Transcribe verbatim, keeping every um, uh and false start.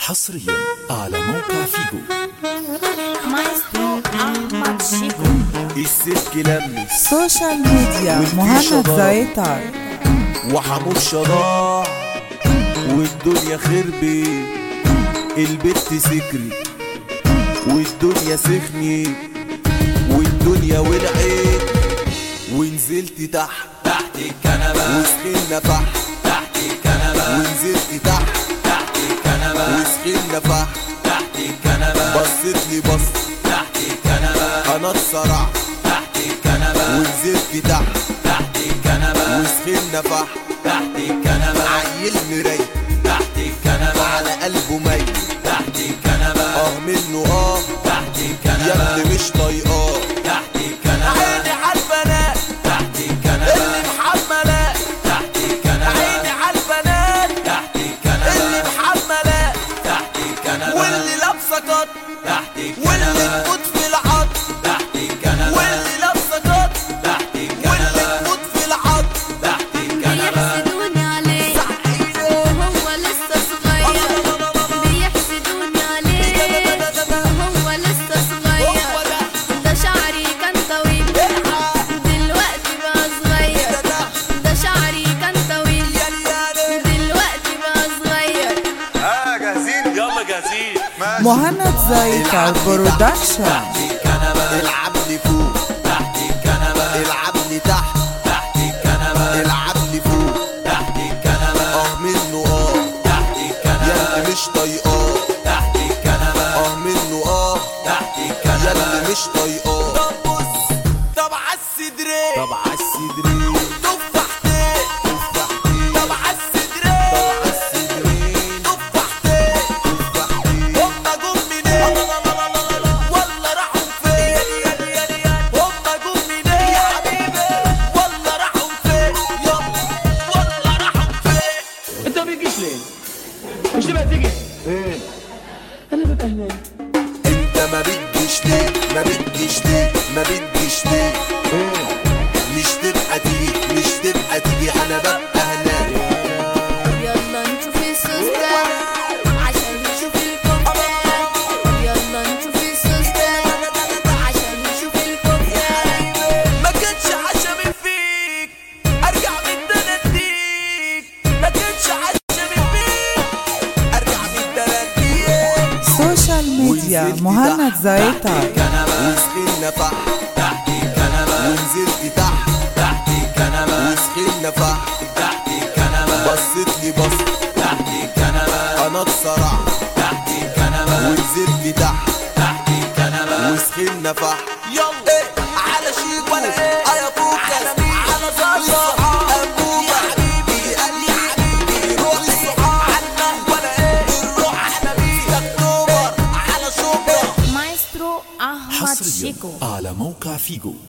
حصريا على موقع فيجو. مايسترو أحمد شيكو. السلك لمس سوشيال ميديا مهند زايطر وحمود شراع والدنيا خربي، البت سكري والدنيا سخني والدنيا ولعت، ونزلت تحت تحت الكنبة وسخنا فحم تحت الكنبة ونزلت تحت تحت الكنبة وسخنا فحم تحت الكنبة بصيت لي بص تحت الكنبة انا اتسرعت تحت الكنبة ونزلت تحت تحت الكنبة وسخنا فحم تحت الكنبة عيل مريت تحت الكنبة على قلبه ميت تحت الكنبة اه منه اه تحت يا الكنبة ابني مش طايقاه تحت الكنبة عيني عالبنات تحت اللي الكنبة محملات تحت الكنبة عيني عالبنات تحت اللي الكنبة محملات تحت الكنبة واللي لابسه قط تحت واللي الكنبة تموت في العط تحت الكنبة واللي لابسه قط تحت واللي الكنبة تموت في العط تحت الكنبة بيحسدوني عليه وهو لسه صغير، بيحسدوني عليه وهو لسه صغير. ده شعري كان طويل دلوقتي بقى صغير، ده شعري كان طويل دلوقتي بقى صغير. اه جاهزين يلا جاهزين مهند زايطر برودكشن. العب لي فوق تحت الكنبة العب لي تحت تحت الكنبة العب لي فوق تحت الكنبة اه منه اه تحت يا الكنبة اللي مش طايقاه تحت الكنبة اه منه اه تحت يا الكنبة اللي مش طايقاه طب بص طب عالصدرين طب عالصدرين تفاحتين تفاحتين طب عالصدرين طب عالصدرين تفاحتين تفاحتين هما جم منين ولا راحوا فين هما جم منين يا حبيبي ولا راحوا فين يلا ولا راحوا فين. انت ما بتجيش ليه؟ مش تبقى تيجي؟ ايه؟ انا ببقى هناك. انت ما بتجيش ليه ما بتجيش ليه ما بتجيش ليه مش تبقى تيجي مش تبقى تيجي انا ببقى هناك. يلا نشوف السوستة عشان نشوف الكفتة، يلا نشوف السوستة عشان نشوف الكفتة. ما كانش عشمي فيك ارجع من تناديك، ما كانش عشمي فيك ارجع من تناديك. سوشيال ميديا مهند زايطر وسخنا فحم تحت الكنبة ونزلت تحت تحت الكنبة وسخنا فحم تحت الكنبة بصيت لي بص تحت الكنبة انا اتسرعت تحت الكنبة ونزلت تحت تحت الكنبة وسخنا فحم يلا ايه على شيك ولا ايه يا فوكس على مين على زازا ابوك يا حبيبي قال لي حبيبي روح الصحاب عنا ولا ايه نروح على مين اكتوبر على شبرا. مايسترو أحمد حصريا شيكو. على موقع فيجو.